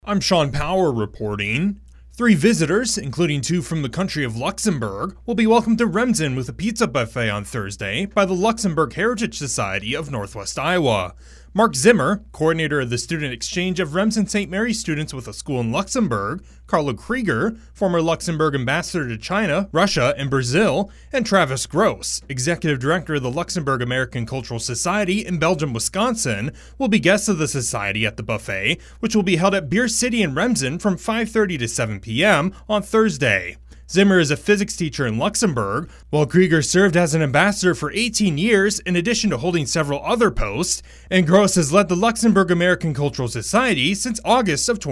I'm Sean Power reporting. 3 visitors, including 2 from the country of Luxembourg, will be welcomed to Remsen with a pizza buffet on Thursday by the Luxembourg Heritage Society of Northwest Iowa. Mark Zimmer, coordinator of the student exchange of Remsen St. Mary students with a school in Luxembourg, Carlo Krieger, former Luxembourg ambassador to China, Russia, and Brazil, and Travis Gross, executive director of the Luxembourg American Cultural Society in Belgium, Wisconsin, will be guests of the society at the buffet, which will be held at Beer City in Remsen from 5:30 to 7 p.m. on Thursday. Zimmer is a physics teacher in Luxembourg, while Krieger served as an ambassador for 18 years in addition to holding several other posts, and Gross has led the Luxembourg American Cultural Society since August of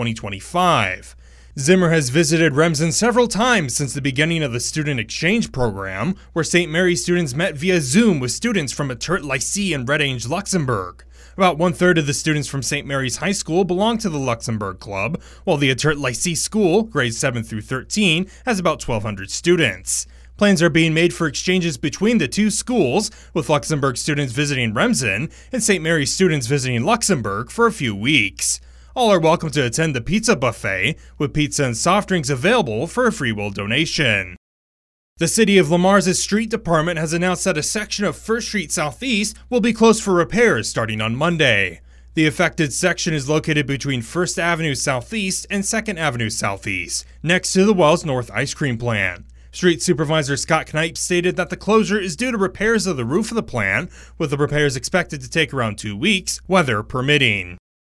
2025. Zimmer has visited Remsen several times since the beginning of the student exchange program, where St. Mary students met via Zoom with students from Etert Lycée in Red Ange, Luxembourg. About 1/3 of the students from St. Mary's High School belong to the Luxembourg Club, while the Etert Lycée School, grades 7 through 13, has about 1,200 students. Plans are being made for exchanges between the 2 schools, with Luxembourg students visiting Remsen and St. Mary's students visiting Luxembourg for a few weeks. All are welcome to attend the pizza buffet, with pizza and soft drinks available for a free will donation. The City of Lamar's street department has announced that a section of First Street Southeast will be closed for repairs starting on Monday. The affected section is located between 1st Avenue Southeast and 2nd Avenue Southeast, next to the Wells North ice cream plant. Street Supervisor Scott Knipe stated that the closure is due to repairs of the roof of the plant, with the repairs expected to take around 2 weeks, weather permitting.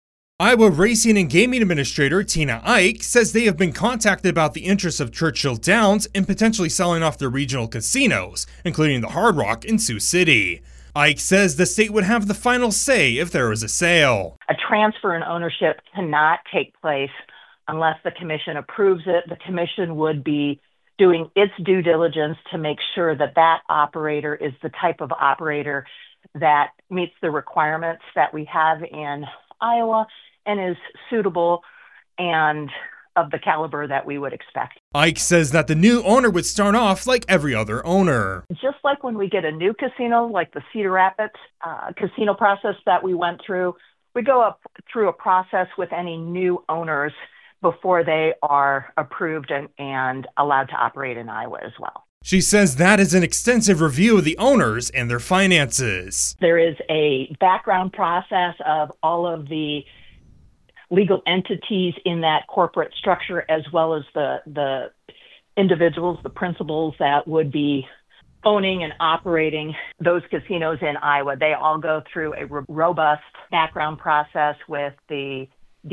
Iowa Racing and Gaming Administrator Tina Ike says they have been contacted about the interests of Churchill Downs in potentially selling off their regional casinos, including the Hard Rock in Sioux City. Ike says the state would have the final say if there is a sale. A transfer in ownership cannot take place unless the commission approves it. The commission would be doing its due diligence to make sure that that operator is the type of operator that meets the requirements that we have in Iowa and is suitable and of the caliber that we would expect. Ike says that the new owner would start off like every other owner. Just like when we get a new casino, like the Cedar Rapids casino process that we went through, we go up through a process with any new owners before they are approved and allowed to operate in Iowa as well. She says that is an extensive review of the owners and their finances. There is a background process of all of the legal entities in that corporate structure, as well as the individuals, the principals that would be owning and operating those casinos in Iowa. They all go through a robust background process with the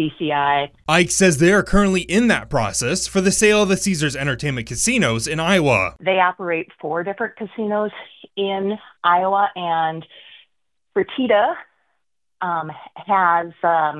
DCI. Ike says they are currently in that process for the sale of the Caesars Entertainment casinos in Iowa. They operate 4 different casinos in Iowa, and Fertitta has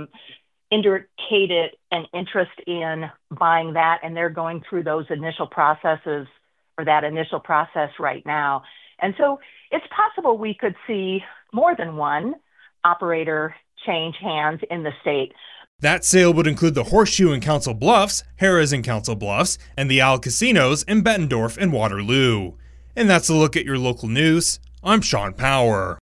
indicated an interest in buying that, and they're going through those initial processes, or that initial process right now. And so it's possible we could see more than one operator change hands in the state. That sale would include the Horseshoe in Council Bluffs, Harrah's in Council Bluffs, and the Owl Casinos in Bettendorf and Waterloo. And that's a look at your local news. I'm Sean Power.